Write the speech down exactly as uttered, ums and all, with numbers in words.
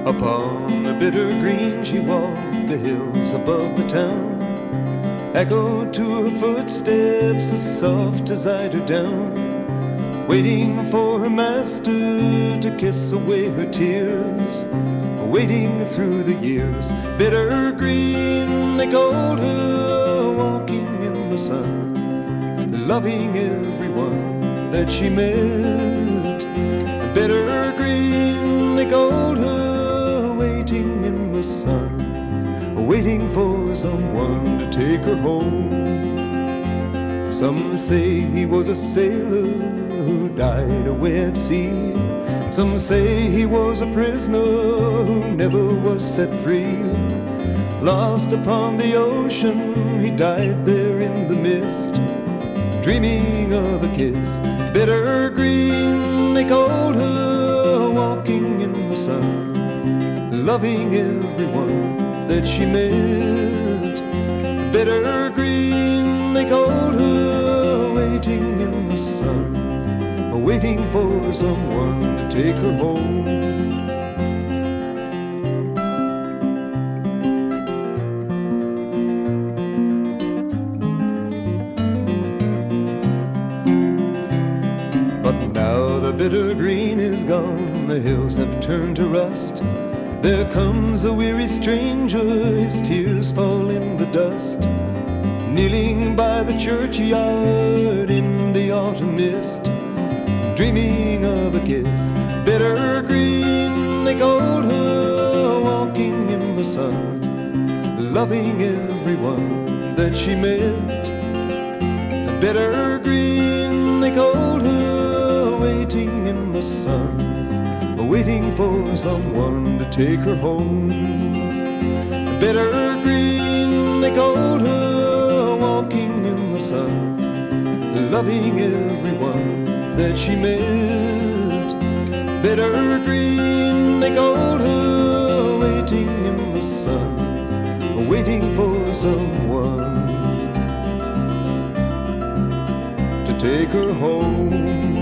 Upon the bitter green she walked, the hills above the town echoed to her footsteps as soft as eyed her down, waiting for her master to kiss away her tears, waiting through the years. Bitter green, they called her, walking in the sun, loving everyone that she met. Bitter green, they called her, waiting in the sun, waiting for someone to take her home. Some say he was a sailor who died away at sea. Some say he was a prisoner who never was set free. Lost upon the ocean, he died there in the mist, dreaming of a kiss. Bitter green, they called her, walking in the sun, loving everyone that she met. Bitter green, they called her, waiting in the sun, waiting for someone to take her home. Now the bitter green is gone, the hills have turned to rust. There comes a weary stranger, his tears fall in the dust, kneeling by the churchyard in the autumn mist, dreaming of a kiss. Bitter green, they called her, walking in the sun, loving everyone that she met. Bitter green, they called her, waiting in the sun, waiting for someone to take her home. Bitter green, they called her, walking in the sun, loving everyone that she met. Bitter green, they called her, waiting in the sun, waiting for someone to take her home.